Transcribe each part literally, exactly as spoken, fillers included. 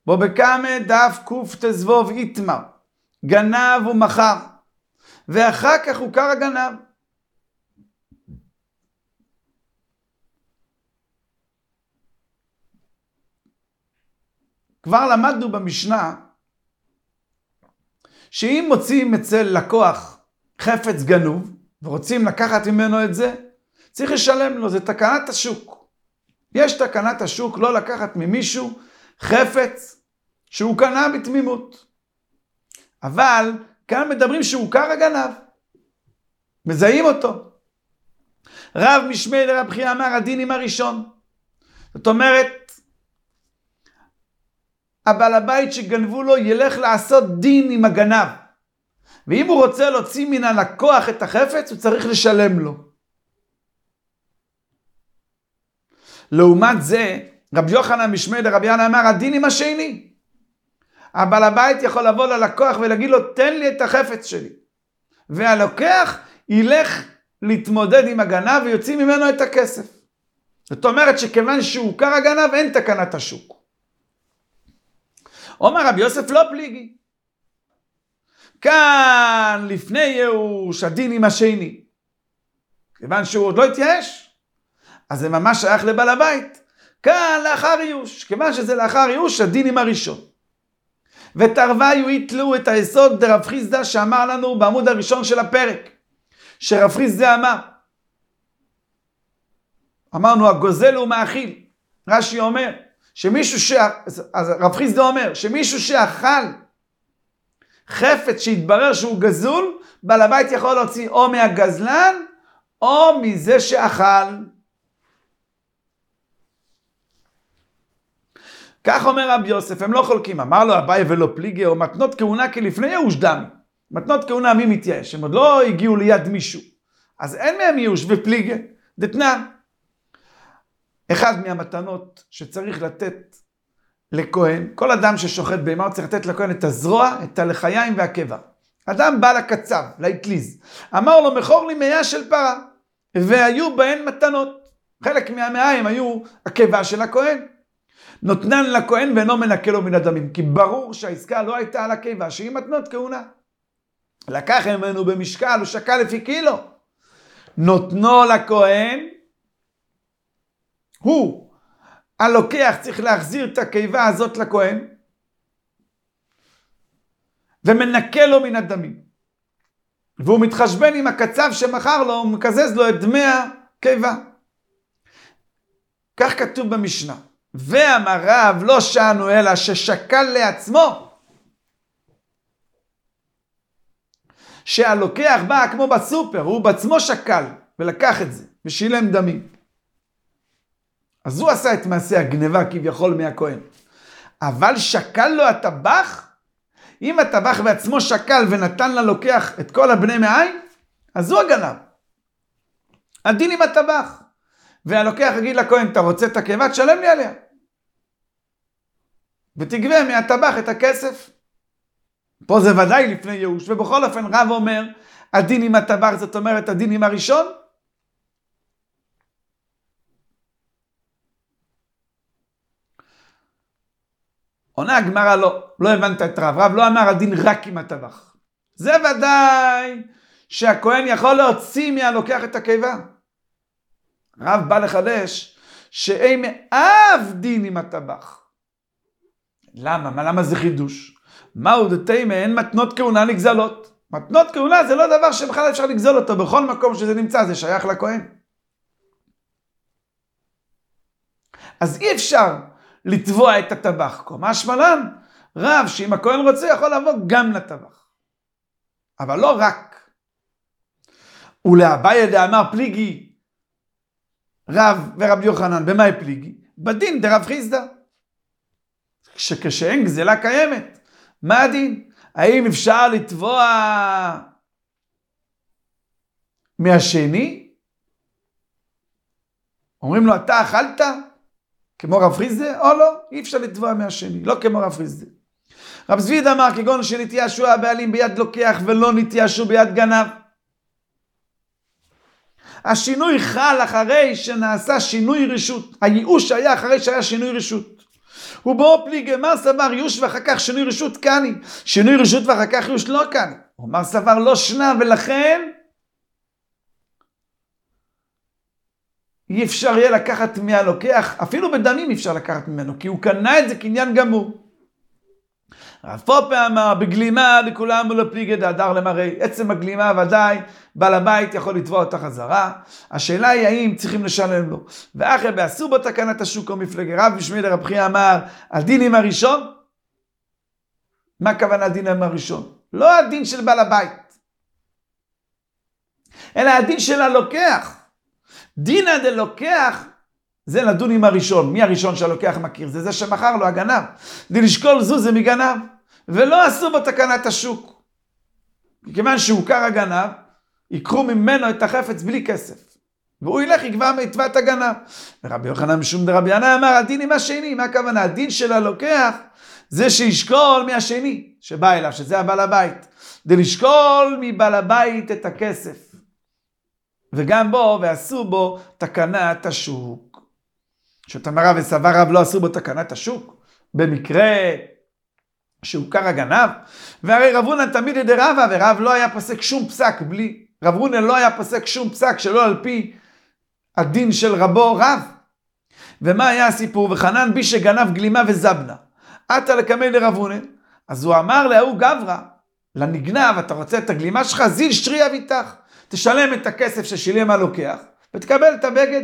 בו בקמה דף קוף תזבוב איתמר, גנב ומחר, ואחר כך הוא קרא גנב. כבר למדנו במשנה, שאם מוצאים אצל לקוח חפץ גנוב, ורוצים לקחת ממנו את זה, צריך לשלם לו, זה תקנת השוק. יש תקנת השוק לא לקחת ממישהו חפץ שהוא קנה בתמימות. אבל כאן מדברים שהוא קרא גנב. מזהים אותו. רב משמי לרב חייא אמר הדינים הראשון. זאת אומרת, הבעל הבית שגנבו לו ילך לעשות דין עם הגנב. ואם הוא רוצה להוציא מן הלקוח את החפץ, הוא צריך לשלם לו. לעומת זה, רבי יוחנן משמי לרבי ינא אמר הדינים השני. הבעל הבית יכול לבוא ללקוח ולהגיד לו, תן לי את החפץ שלי. והלוקח ילך להתמודד עם הגנב ויוציא ממנו את הכסף. זאת אומרת שכיוון שהוא קרא גנב, אין תקנת השוק. אומר רבי יוסף לא פליגי. כאן לפני ייאוש הדין עם השני. כיוון שהוא עוד לא התייאש, אז זה ממש שייך לבעל הבית. כאן לאחר ייאוש. כיוון שזה לאחר ייאוש, הדין עם הראשון. ותרוויו יתלו את היסוד דרב חיסדא שאמר לנו בעמוד הראשון של הפרק. שרב חיסדא אמר. אמרנו הגוזל הוא מאכיל. רש"י אומר. שמישהו ש... אז רב חיסדא אומר, שמישהו שאכל חפץ שהתברר שהוא גזול, בעל הבית יכול להוציא או מהגזלן, או מזה שאכל. כך אומר רב יוסף, הם לא חולקים. אמר לו אביי ולא פליגי, או מתנות כהונה כלפני ייאוש דמי. מתנות כהונה מי מתייאש? הם עוד לא הגיעו ליד מישהו. אז אין מהם ייאוש ופליגי. דתנן. אחד מהמתנות שצריך לתת לכהן, כל אדם ששוחט בהמה הוא צריך לתת לכהן את הזרוע, את הלחיים והקבע. אדם בא לקצב, לאטליז, אמר לו מכור לי מאה של פרה, והיו בהן מתנות. חלק מהמאה הם היו הקבע של הכהן. נותנן לכהן ואינו מנקה לו מן הדמים, כי ברור שהעסקה לא הייתה על הקבע, שהיא מתנות כהונה. לקח ממנו במשקל, הוא שקל לפי קילו. נותנו לכהן, הוא, הלוקח צריך להחזיר את הקיבה הזאת לכהן, ומנקה לו מן הדמים. והוא מתחשבן עם הקצב שמחר לו, הוא מקזז לו את דמי הקיבה. כך כתוב במשנה. ואמר רב לא שענו אלא ששקל לעצמו. שהלוקח בא כמו בסופר, הוא בעצמו שקל, ולקח את זה, ושילם דמים. אז הוא עשה את מעשה הגניבה כביכול מהכהן. אבל שקל לו הטבח, אם הטבח בעצמו שקל ונתן ללוקח את כל הבני מאין, אז הוא הגנב. הדין עם הטבח. והלוקח יגיד לכהן, אתה רוצה את הקיבה? תשלם לי עליה. ותגבה מהטבח את הכסף. פה זה ודאי לפני ייאוש. ובכל אופן רב אומר, הדין עם הטבח, זאת אומרת הדין עם הראשון, עונה הגמרא לא, לא הבנת את רב, רב לא אמר הדין רק עם הטבח. זה ודאי שהכהן יכול להוציא מהלוקח את הקיבה. רב בא לחדש שאין מאף דין עם הטבח. למה? מה, למה זה חידוש? מהו דתימה? אין מתנות כהונה לגזלות. מתנות כהונה זה לא דבר שבכלל אפשר לגזול אותו, בכל מקום שזה נמצא זה שייך לכהן. אז אי אפשר לתבוע את הטבח. משמע לן, רב שאם הכהן רוצה יכול לבוא גם לטבח. אבל לא רק. ולאביי דאמר פליגי, רב ורב יוחנן, במה פליגי? בדין דרב חיסדא. שכשאין גזלה קיימת, מה הדין? האם אפשר לתבוע מהשני? אומרים לו, אתה אכלת? כמו רב חיסדא? או לא? אי אפשר לתבוע מהשני, לא כמו רב חיסדא. רב זביד אמר, כגון שנתייאשו הבעלים ביד לוקח ולא נתייאשו ביד גנב. השינוי חל אחרי שנעשה שינוי רשות. הייאוש היה אחרי שהיה שינוי רשות. ובו פליגי, מר סבר יוש ואחר כך שינוי רשות קני, שינוי רשות ואחר כך יוש לא קני. מר סבר לא שנה, ולכן אי אפשר יהיה לקחת מהלוקח, אפילו בדמים אי אפשר לקחת ממנו, כי הוא קנה את זה כעניין גמור. רב פופה אמר, בגלימה לכולם ולא פליגי דהדר למראי. עצם הגלימה ודאי, בעל הבית יכול לתבוע אותה חזרה. השאלה היא האם צריכים לשלם לו. ואחרי בעשו בו תקנת השוק או מפלגי. רב בשמי לרב חייא אמר, הדין עם הראשון? מה הכוונה הדין עם הראשון? לא הדין של בעל הבית, אלא הדין של הלוקח. דינא דלוקח זה לדון עם הראשון. מי הראשון שהלוקח מכיר? זה זה שמכר לו, הגנב. דלשקול זו זה מגנב. ולא עשו בו תקנת השוק. כיוון שהוכר הגנב, יקחו ממנו את החפץ בלי כסף. והוא ילך, יקבע יתבע את הגנב. ורבי יוחנן משום דרבי ינאי אמר, הדין עם השני. מה הכוונה? הדין של הלוקח זה שישקול מהשני שבא אליו, שזה הבעל הבית. דלשקול מבעל הבית את הכסף. וגם בו, ועשו בו תקנת השוק. שתמרה וסבר רב לא עשו בו תקנת השוק, במקרה שהוכר הגנב. והרי רב הונא תמיד ידי רבא, ורב לא היה פסק שום פסק בלי, רב הונא לא היה פסק שום פסק שלא על פי הדין של רבו רב. ומה היה הסיפור? וחנן בי שגנב גלימה וזבנה, עתה לקמי לרב הונא. אז הוא אמר להוא גברא, לנגנב, אתה רוצה את הגלימה שלך? זיל שטרי אביתך, תשלם את הכסף ששילם הלוקח, ותקבל את הבגד.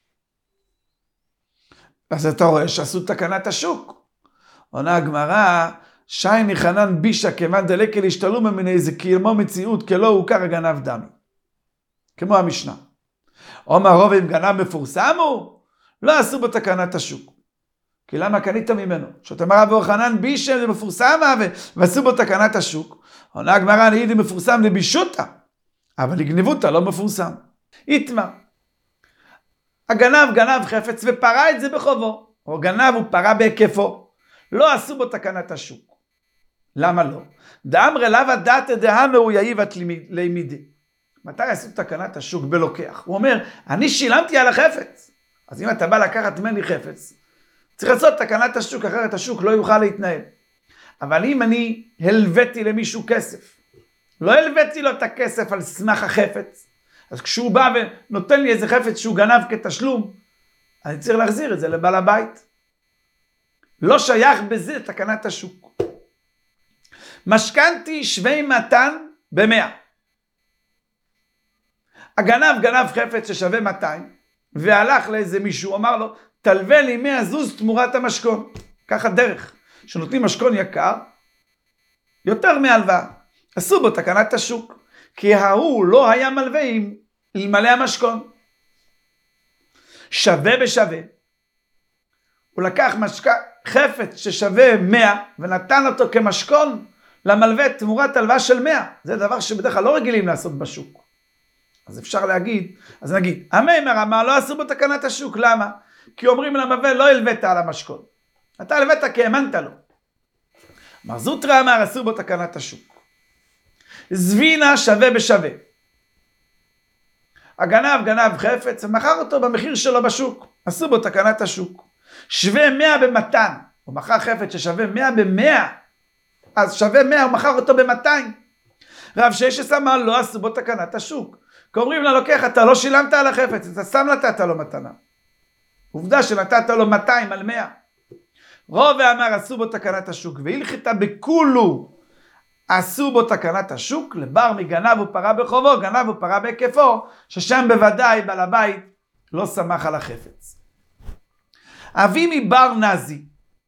אז אתה רואה שעשו תקנת השוק. עונה הגמרא, שייני חנן בישה כיוון דלקל השתלו ממני, זה כמו מציאות, כלא הוכר הגנב דמי. כמו המשנה. אומר רוב אם גנב מפורסם הוא, לא עשו בו תקנת השוק. כי למה קנית ממנו? שאתה אמר רב חנן בישה זה מפורסם, ועשו בו תקנת השוק. עונה הגמרא, נהידי מפורסם לבישותה, אבל לגנבותה לא מפורסם. יתמה. הגנב גנב חפץ ופרה את זה בחובו, או גנב ופרה בהיקפו, לא עשו בו תקנת השוק. למה לא? דאמרי לאו דעתא דהנו הוא יאיבת לימידי. מתי עשו תקנת השוק בלוקח? הוא אומר, אני שילמתי על החפץ. אז אם אתה בא לקחת ממני חפץ, צריך לעשות תקנת השוק, אחרת השוק לא יוכל להתנהל. אבל אם אני הלוויתי למישהו כסף, לא הלוויתי לו את הכסף על סמך החפץ, אז כשהוא בא ונותן לי איזה חפץ שהוא גנב כתשלום, אני צריך להחזיר את זה לבעל הבית. לא שייך בזה תקנת השוק. משכנתי שווי מתן במאה. הגנב גנב חפץ ששווה מאתיים, והלך לאיזה מישהו, אמר לו, תלווה לי מאה זוז תמורת המשכון. ככה דרך, שנותנים משכון יקר, יותר מהלוואה. עשו בו תקנת השוק, כי ההוא לא היה מלווה עם אלמלא המשכון. שווה בשווה. הוא לקח משק... חפץ ששווה מאה, ונתן אותו כמשכון למלווה תמורת הלוואה של מאה. זה דבר שבדרך כלל לא רגילים לעשות בשוק. אז אפשר להגיד, אז נגיד, המאמר אמר, לא עשו בו תקנת השוק. למה? כי אומרים למלווה, לא הלווית על המשכון. אתה הלווית כי האמנת לו. מר זוטרא אמר, עשו בו תקנת השוק. זבינה שווה בשווה. הגנב גנב חפץ, ומכר אותו במחיר שלו בשוק. עשו בו תקנת השוק. שווה מאה במתן. הוא מכר חפץ ששווה מאה במאה. אז שווה מאה, הוא מכר אותו במאתיים. רב ששת אמר, לא עשו בו תקנת השוק. כי אומרים לה, לוקח, אתה לא שילמת על החפץ, אתה סתם נתת לו מתנה. עובדה שנתת לו מאתיים על מאה. רוב ואמר, עשו בו תקנת השוק. והלכתה בכולו, עשו בו תקנת השוק, לבר מגנב ופרה בחובו, גנב ופרה בהיקפו, ששם בוודאי בעל הבית לא שמח על החפץ. אבימי בר נזי,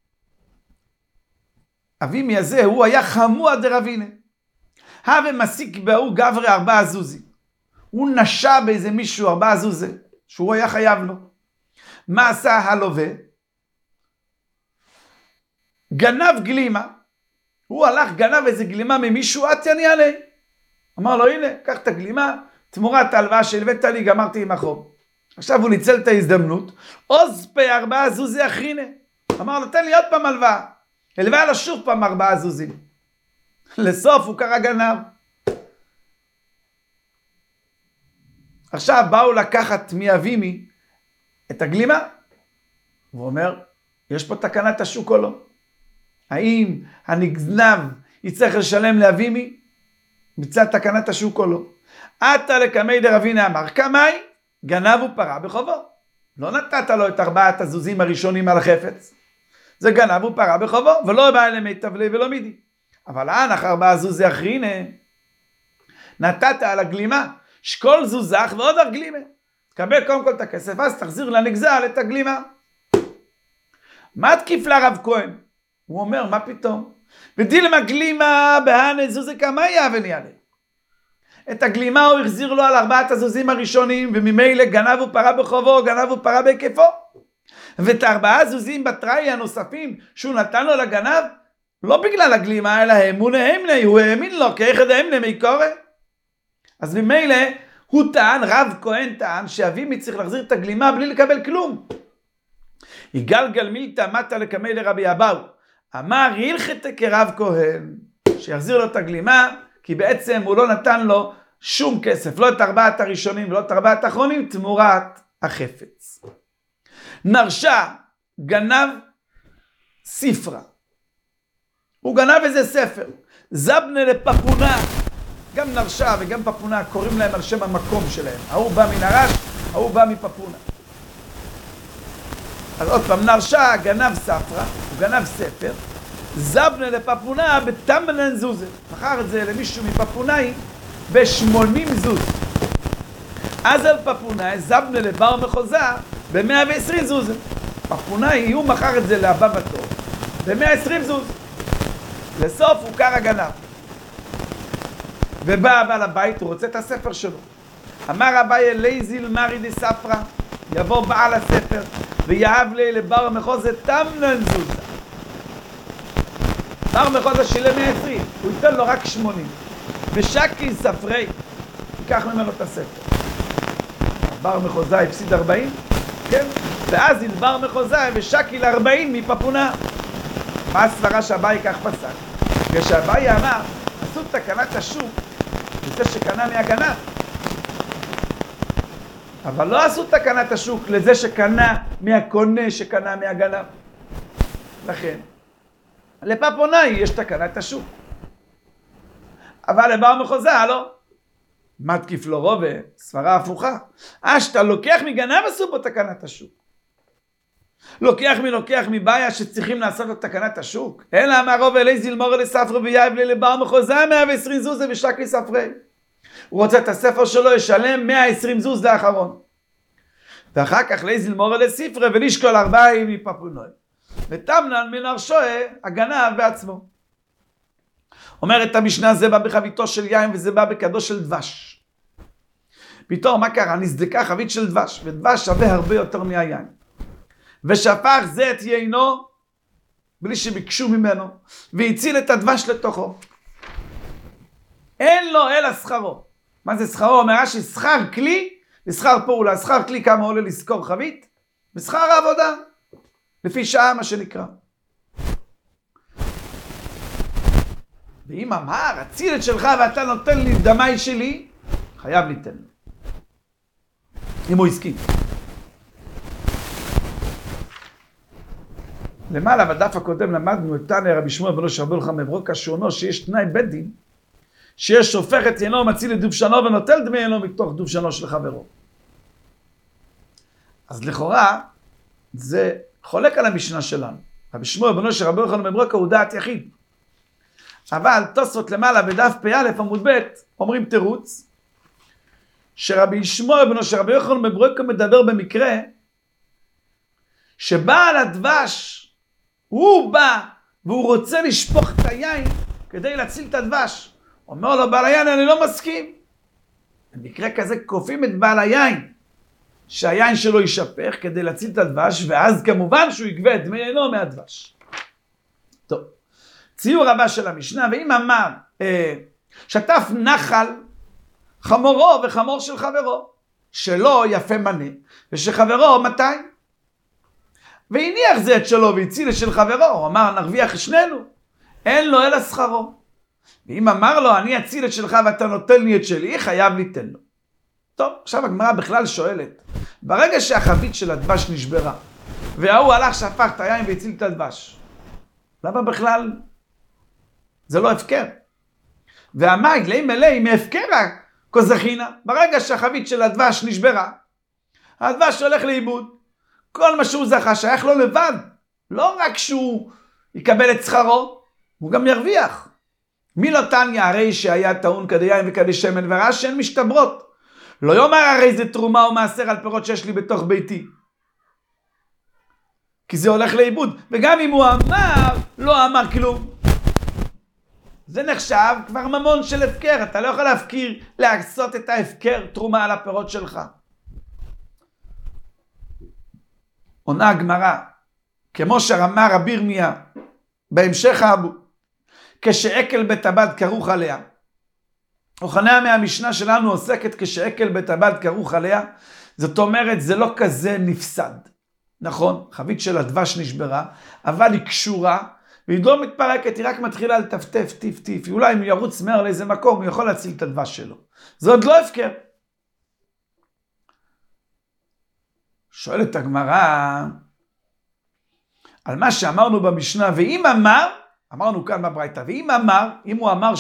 אבימי הזה, הוא היה חמוע דרבינה. הווה מסיק בהוא גברי ארבעה זוזי. הוא נשע באיזה מישהו ארבעה זוזי, שהוא היה חייב לו. מה עשה הלווה? גנב גלימה. הוא הלך, גנב איזה גלימה ממישהו, עתיני עלי. אמר לו, הנה, קח את הגלימה, תמורת ההלוואה שהלווית לי, גמרתי עם החוב. עכשיו הוא ניצל את ההזדמנות, עוז פי ארבעה זוזי אחרינה. אמר לו, תן לי עוד פעם הלוואה. הלוואה לו שוב פעם ארבעה זוזים. לסוף הוא קרא גנב. עכשיו באו לקחת מאבימי את הגלימה. הוא אומר, יש פה תקנת השוק או לא? האם הנגנב יצטרך לשלם לאבימי מצד תקנת השוק או לא? עתה לקמי דרבינה אמר, קמאי גנב ופרה בחובו. לא נתת לו את ארבעת הזוזים הראשונים על החפץ. זה גנב ופרה בחובו, ולא בא אלה מיטב לי ולא מידי. אבל אנח ארבעה זוזי אחרינה, נתת על הגלימה, שכל זוזך ועוד הגלימה. תקבל קודם כל את הכסף, אז תחזיר לנגזל את הגלימה. מה תקיף לרב כהן? הוא אומר, מה פתאום? ודילמה גלימה בהנה זוזי כמה יאבן יעלה. את הגלימה הוא החזיר לו על ארבעת הזוזים הראשונים, וממילא גנב ופרה בחובו, גנב ופרה בהיקפו. ואת ארבעה זוזים בתראי הנוספים שהוא נתן לו לגנב, לא בגלל הגלימה, אלא אמונה אמנה, הוא האמין לו, כאחד האמנה מי קורא. אז ממילא הוא טען, רב כהן טען, שאבימי צריך להחזיר את הגלימה בלי לקבל כלום. יגלגל מילתא מטה לקמי לרבי אבאו, אמר הלכת כרב כהן, שיחזיר לו את הגלימה, כי בעצם הוא לא נתן לו שום כסף, לא את ארבעת הראשונים ולא את ארבעת האחרונים, תמורת החפץ. נרשה גנב ספרה, הוא גנב איזה ספר, זבנה לפפונה, גם נרשה וגם פפונה קוראים להם על שם המקום שלהם, ההוא בא מנרש, ההוא בא מפפונה. אז עוד פעם, נרשה גנב ספרה, הוא גנב ספר, זבנה לפפונה בתמנן זוזה, מכר את זה למישהו מפפונאי ב-שמונים זוז. אז על פפונאי זבנה לבר מחוזה ב-מאה ועשרים זוזה. פפונאי הוא מכר את זה לבא בתור ב-מאה ועשרים זוז. לסוף הוא קר הגנב. ובא הבא לבית, הוא רוצה את הספר שלו. אמר אביי לייזיל מרי די ספרה, יבוא בעל הספר ויהב לי לבר מחוזה תמנן זוזה. בר מחוזה שילם מאה ועשרים, הוא ייתן לו רק שמונים. ושקי ספרי, ייקח ממנו את הספר. בר מחוזה הפסיד ארבעים, כן? ואז ילבר מחוזה ושקי ל-ארבעים מפפונה. מה הסברה שהבאי כך פסק? כשהבאי אמר, עשו תקנת השוק, לזה שקנה מהגנב. אבל לא עשו תקנת השוק לזה שקנה מהקונה שקנה מהגנב. לכן, לפפונאי יש תקנת השוק. אבל לבר מחוזה, לא. מתקיף לו רובה, סברה הפוכה. אה, שאתה לוקח מגנב עשו פה תקנת השוק. לוקח מלוקח מבעיה שצריכים לעשות לו תקנת השוק. אלא אמר רובה אלי זילמור אלי ספרי ויהב לי לבר מחוזה מאה ועשרים זוז ושקי ספרי. הוא רוצה את הספר שלו, ישלם מאה ועשרים זוז לאחרון. ואחר כך אלי זילמור אלי ספרי ונשקול ארבעים מפפונוי. ותמנן מנרשוה הגנב בעצמו. אומרת המשנה, זה בא בחביתו של יין וזה בא בכדו של דבש. פתאום מה קרה? נסדקה חבית של דבש, ודבש שווה הרבה יותר מהיין. ושפך זה את יינו, בלי שביקשו ממנו, והציל את הדבש לתוכו. אין לו אלא שכרו. מה זה שכרו? אומר ששכר כלי, ושכר פעולה. שכר כלי כמה עולה לזכור חבית? ושכר העבודה. לפי שעה מה שנקרא. ואם אמר, הציל את שלך ואתה נותן לי דמי שלי, חייב ליתן לו. אם הוא הסכים. למעלה, בדף הקודם למדנו את תנא רבי שמואל בנו של רבי יוחנן בן ברוקה, שאומר שיש תנאי בית דין, שיש שופך את יינו, מציל את דובשנו ונוטל דמי יינו מתוך דובשנו של חברו. אז לכאורה, זה חולק על המשנה שלנו. רבי שמואל בנו של רבי יוחנן בן ברוקה הוא דעת יחיד. אבל תוספות למעלה בדף פ"א עמוד ב' אומרים תירוץ, שרבי שמואל בנו של רבי יוחנן בן ברוקה מדבר במקרה, שבעל הדבש, הוא בא והוא רוצה לשפוך את היין כדי להציל את הדבש. אומר לו בעל היין, אני לא מסכים. במקרה כזה כופים את בעל היין, שהיין שלו יישפך כדי להציל את הדבש, ואז כמובן שהוא יגבה את דמי יינו מהדבש. טוב, ציור הבא של המשנה, ואם אמר, אה, שטף נחל חמורו וחמור של חברו, שלו יפה מנה, ושחברו מאתיים. והניח זה את שלו והציל את של חברו, הוא אמר נרוויח שנינו, אין לו אלא שכרו. ואם אמר לו אני אציל את שלך ואתה נותן לי את שלי, חייב ליתן לו. טוב, עכשיו הגמרא בכלל שואלת, ברגע שהחבית של הדבש נשברה, וההוא הלך, שפך את היין והציל את הדבש. למה בכלל? זה לא הפקר. והמאי, לאי מלאי, מהפקרה, כוזכינה, ברגע שהחבית של הדבש נשברה, הדבש הולך לאיבוד. כל מה שהוא זכה שייך לו לבד. לא רק שהוא יקבל את שכרו, הוא גם ירוויח. מי לא תניא הרי שהיה טעון כדי יין וכדי שמן וראה שהן משתברות. לא יאמר הרי זה תרומה או מעשר על פירות שיש לי בתוך ביתי. כי זה הולך לאיבוד. וגם אם הוא אמר, לא אמר כלום. זה נחשב כבר ממון של הפקר. אתה לא יכול להפקיר, לעשות את ההפקר תרומה על הפירות שלך. עונה הגמרא, כמו שרמה רבי ירמיה, בהמשך האבו, כשעקל בטבד כרוך עליה. הוכניה מהמשנה שלנו עוסקת כשעקל בטבד כרוך עליה, זאת אומרת זה לא כזה נפסד. נכון, חבית של הדבש נשברה, אבל היא קשורה, והיא לא מתפרקת, היא רק מתחילה לטפטף, טיף טיף, אולי אם הוא ירוץ מהר לאיזה מקום, הוא יכול להציל את הדבש שלו. זה עוד לא הפקר. שואלת הגמרא, על מה שאמרנו במשנה, ואם אמר, אמרנו כאן בברייתא, ואם אמר, אם הוא אמר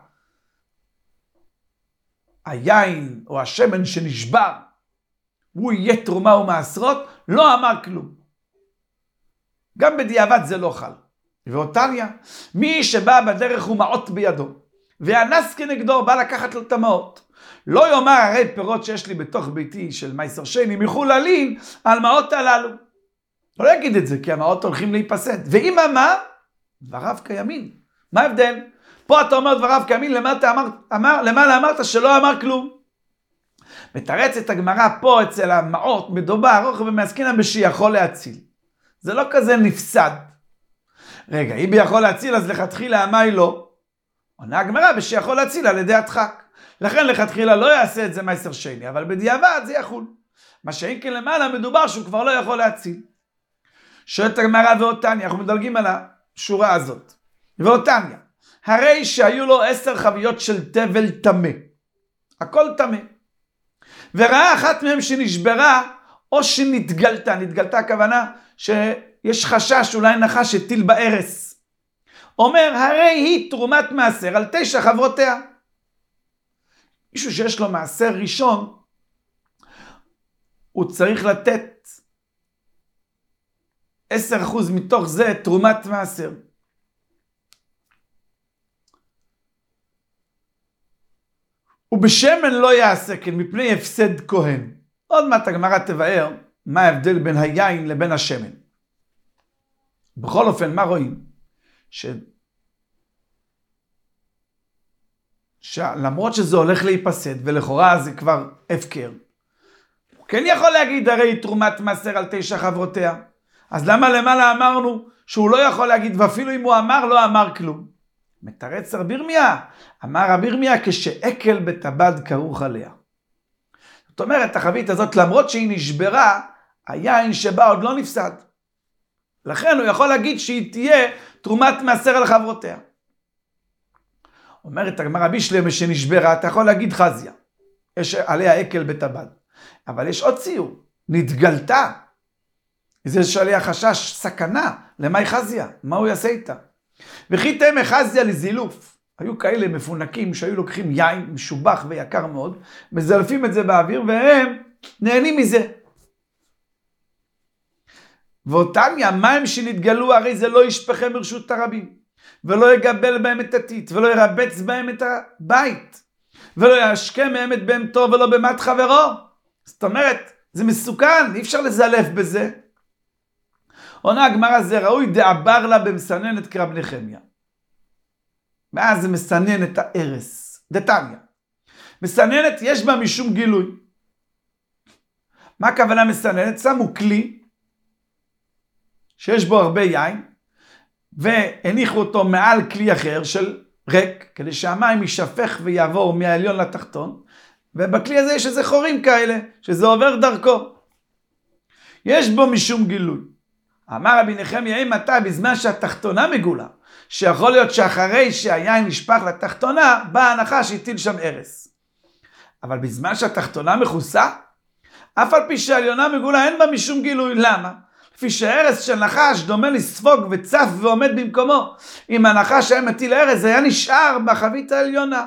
שהיין או השמן שנשבר, הוא יהיה תרומה ומעשרות, לא אמר כלום. גם בדיעבד זה לא חל. ואותניה, מי שבא בדרך ומעות בידו, והנס כנגדו בא לקחת לו את המעות, לא יאמר הרי פירות שיש לי בתוך ביתי של מייסר שני, מיכול להלין על מעות הללו. לא יגיד את זה, כי המעות הולכים להיפסד. ואם אמר, דבריו כימין. מה ההבדל? פה אתה אומר דבריו כימין, למעלה אמר, אמר, למעלה אמרת שלא אמר כלום. מתרצת הגמרא פה אצל המעות, מדובר ארוך ומעסקינן בשיכול להציל. זה לא כזה נפסד. רגע, אם יכול להציל, אז לכתחילה המאי לא. עונה הגמרא בשיכול להציל על ידי הדחק. לכן לכתחילה לא יעשה את זה מייסר שני, אבל בדיעבד זה יחול. מה שאין כן למעלה מדובר שהוא כבר לא יכול להציל. שואלת הגמרא ואותניה, אנחנו מדלגים על השורה הזאת. ואותניה, הרי שהיו לו עשר חביות של תבל תמה. הכל תמה. וראה אחת מהם שנשברה, או שנתגלתה. נתגלתה הכוונה שיש חשש, אולי נחש שטיל בארס. אומר, הרי היא תרומת מעשר על תשע חברותיה. מישהו שיש לו מעשר ראשון, הוא צריך לתת עשרה אחוז מתוך זה תרומת מעשר. ובשמן לא יעשה כן מפני הפסד כהן. עוד מעט הגמרא תבאר מה ההבדל בין היין לבין השמן. בכל אופן, מה רואים? ש... שלמרות שזה הולך להיפסד, ולכאורה זה כבר הפקר, הוא כן יכול להגיד הרי תרומת מעשר על תשע חברותיה. אז למה למעלה אמרנו שהוא לא יכול להגיד, ואפילו אם הוא אמר, לא אמר כלום? מתרץ רבי ירמיה, אמר רבי ירמיה, כשעקל בטבד כרוך עליה. זאת אומרת, החבית הזאת, למרות שהיא נשברה, היין שבה עוד לא נפסד. לכן הוא יכול להגיד שהיא תהיה תרומת מעשר על חברותיה. אומרת הגמרא בישלמה שנשברה, אתה יכול להגיד חזיה. יש עליה עקל בטבד. אבל יש עוד ציור, נתגלתה. זה שעליה חשש סכנה, למאי חזיה? מה הוא יעשה איתה? וכי תמה חזיה לזילוף. היו כאלה מפונקים שהיו לוקחים יין משובח ויקר מאוד, מזלפים את זה באוויר והם נהנים מזה. ואותם המים שנתגלו, הרי זה לא ישפכם ברשות הרבים, ולא יגבל בהם את הטיט, ולא ירבץ בהם את הבית, ולא ישקה מהם את בהמתו ולא במת חברו. זאת אומרת, זה מסוכן, אי אפשר לזלף בזה. עונה הגמרא, זה ראוי דעבר לה במסננת כרב נחמיה. ואז זה מסנן את הארס. דתניא. מסננת יש בה משום גילוי. מה הכוונה מסננת? שמו כלי שיש בו הרבה יין, והניחו אותו מעל כלי אחר של ריק, כדי שהמים יישפך ויעבור מהעליון לתחתון, ובכלי הזה יש איזה חורים כאלה, שזה עובר דרכו. יש בו משום גילוי. אמר רבי נחמיה, אם אתה בזמן שהתחתונה מגולה, שיכול להיות שאחרי שהיין נשפך לתחתונה, באה הנחה שהטיל שם ארס. אבל בזמן שהתחתונה מכוסה, אף על פי שהעליונה מגולה אין בה משום גילוי. למה? כפי שהארס של נחש דומה לספוג וצף ועומד במקומו. אם הנחש היה מטיל ארס, זה היה נשאר בחבית העליונה.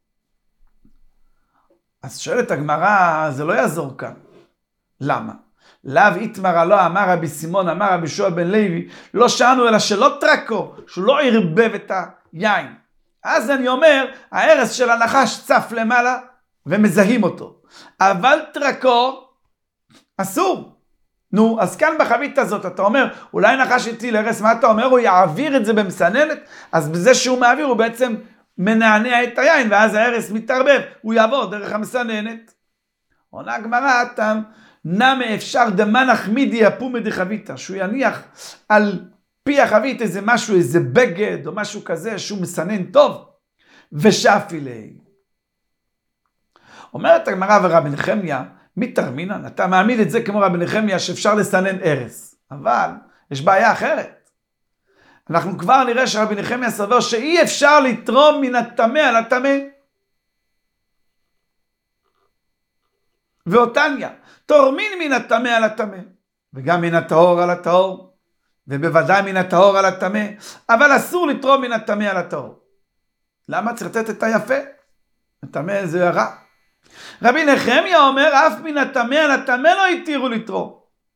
אז שואלת הגמרא, זה לא יעזור כאן. למה? לאו איתמר לא אמר רבי סימון, אמר רבי יהושע בן לוי, לא שאנו אלא שלא טרקו, שהוא לא ערבב את היין. אז אני אומר, הארס של הנחש צף למעלה ומזהים אותו. אבל טרקו אסור. נו, אז כאן בחבית הזאת אתה אומר, אולי נחש הטיל ארס, מה אתה אומר? הוא יעביר את זה במסננת, אז בזה שהוא מעביר הוא בעצם מנענע את היין, ואז הארס מתערבב, הוא יעבור דרך המסננת. עונה הגמרא, אתם, נמה אפשר דמנח מידי אפומי דחביתה, שהוא יניח על פי החבית איזה משהו, איזה בגד או משהו כזה שהוא מסנן טוב, ושאפי לי. אומרת הגמרא ורבי נחמיה, מתרמינן, אתה מעמיד את זה כמו רבי נחמיה שאפשר לסנן ארס, אבל יש בעיה אחרת. אנחנו כבר נראה שרבי נחמיה סבר שאי אפשר לתרום מן הטמא על הטמא. ואותניה, תורמין מן הטמא על הטמא, וגם מן הטהור על הטהור, ובוודאי מן הטהור על הטמא, אבל אסור לתרום מן הטמא על הטהור. למה צריך לתת את היפה? הטמא זה רע. רבי נחמיה אומר, אף מן הטמא על הטמא לא התירו לתרום.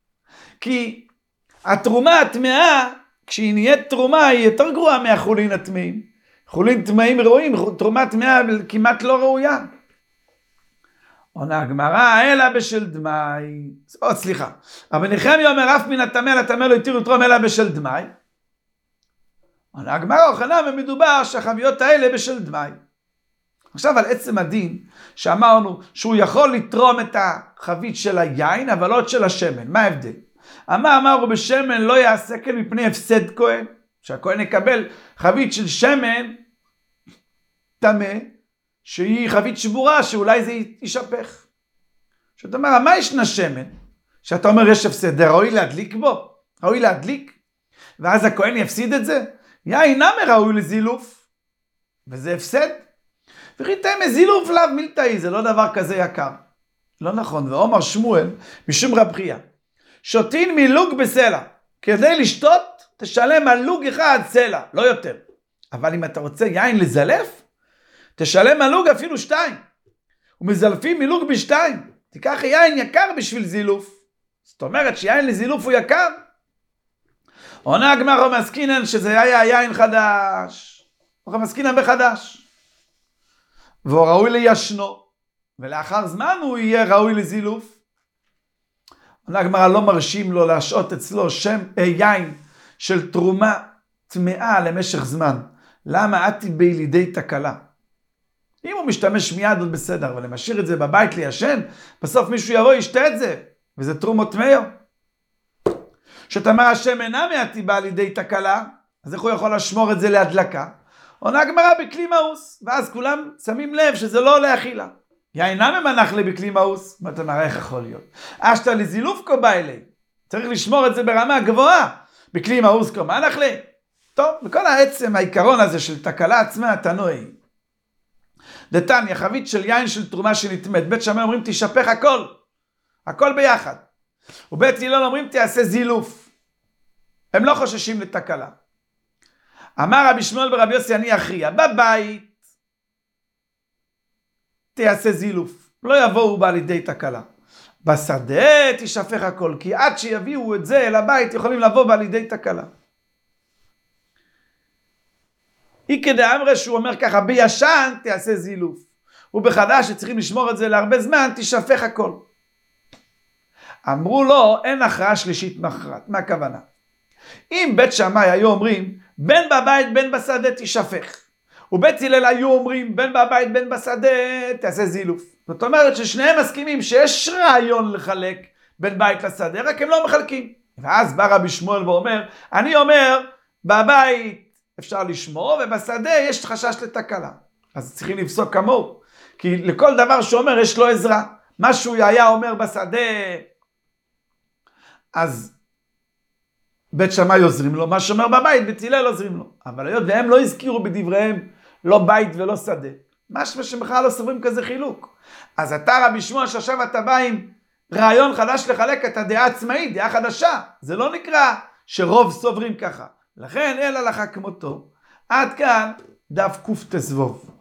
כי התרומה הטמאה, כשהיא נהיית תרומה, היא יותר גרועה מהחולין הטמאים. חולין טמאים ראויים, תרומה טמאה כמעט לא ראויה. עונה הגמרא, אלא בשל דמאי. או, סליחה. רבי נחמיה אומר, אף מן הטמא על הטמא לא התירו לתרום, אלא בשל דמאי. עונה הגמרא, אוכנה ומדובר שהחביות האלה בשל דמאי. עכשיו על עצם הדין, שאמרנו שהוא יכול לתרום את החבית של היין, אבל לא של השמן. מה ההבדל? אמר, אמרו בשמן לא יעשה כן מפני הפסד כהן, שהכהן יקבל חבית של שמן טמא, שהיא חבית שבורה, שאולי זה יישפך. שאתה אומר, מה ישנה שמן? שאתה אומר, יש הפסד, ראוי להדליק בו? ראוי להדליק? ואז הכהן יפסיד את זה? יין נמי ראוי לזילוף, וזה הפסד. וריתם זילוף לאו מילתאי, זה לא דבר כזה יקר. לא נכון, ואומר שמואל, משום רב חייא, שותין מלוג בסלע, כדי לשתות, תשלם על לוג אחד סלע, לא יותר. אבל אם אתה רוצה יין לזלף, תשלם על לוג אפילו שתיים. ומזלפים מלוג בשתיים. תיקח יין יקר בשביל זילוף. זאת אומרת שיין לזילוף הוא יקר. עונה הגמרא מסכינן שזה היה יין חדש. או מסכינן בחדש. והוא ראוי לישנו. ולאחר זמן הוא יהיה ראוי לזילוף. עונה הגמרא לא מרשים לו להשעות אצלו שם יין של תרומה טמאה למשך זמן. למה עתי בי לידי תקלה? אם הוא משתמש מיד עוד בסדר, אבל אם משאיר את זה בבית לישן, בסוף מישהו יבוא ישתה את זה, וזה תרומות טמאו. שתאמר השם אינה מעתי בא לידי תקלה, אז איך הוא יכול לשמור את זה להדלקה? עונה הגמרא בכלי מאוס, ואז כולם שמים לב שזה לא לאכילה. יאינה ממנח לי בכלי מאוס, מה אתה אומר, איך יכול להיות? אשתה לזילוף קובה אלי, צריך לשמור את זה ברמה גבוהה, בכלי מאוס קובה מנח לי. טוב, וכל העצם, העיקרון הזה של תקלה עצמה, תנועי. דתניא, חבית של יין של תרומה שנטמאת, בית שמאי אומרים תשפך הכל, הכל ביחד. ובית הלל אומרים תעשה זילוף. הם לא חוששים לתקלה. אמר רבי שמואל ורבי יוסי אני אכריע, בבית תעשה זילוף, לא יבואו בה לידי תקלה. בשדה תשפך הכל, כי עד שיביאו את זה אל הבית יכולים לבוא בה לידי תקלה. אי כדי אמרה שהוא אומר ככה, בישן תעשה זילוף, ובחדש שצריכים לשמור את זה להרבה זמן, תשפך הכל. אמרו לו, אין הכרעה שלישית מכרעת. מה הכוונה? אם בית שמאי היו אומרים, בין בבית בין בשדה תשפך, ובית הלל היו אומרים, בין בבית בין בשדה תעשה זילוף. זאת אומרת ששניהם מסכימים שיש רעיון לחלק בין בית לשדה, רק הם לא מחלקים. ואז בא רבי שמואל ואומר, אני אומר, בבית אפשר לשמור, ובשדה יש חשש לתקלה. אז צריכים לפסוק כמוהו. כי לכל דבר שאומר יש לו עזרה. מה שהוא היה אומר בשדה, אז בית שמאי עוזרים לו, מה שאומר בבית, בית הלל עוזרים לו. אבל היות והם לא הזכירו בדבריהם, לא בית ולא שדה. משהו שבכלל לא סוברים כזה חילוק. אז אתה רבי שמואל שעכשיו אתה בא עם רעיון חדש לחלק את הדעה עצמאית, דעה חדשה. זה לא נקרא שרוב סוברים ככה. לכן אין הלכה כמותו. עד כאן דף קוף תסבוב.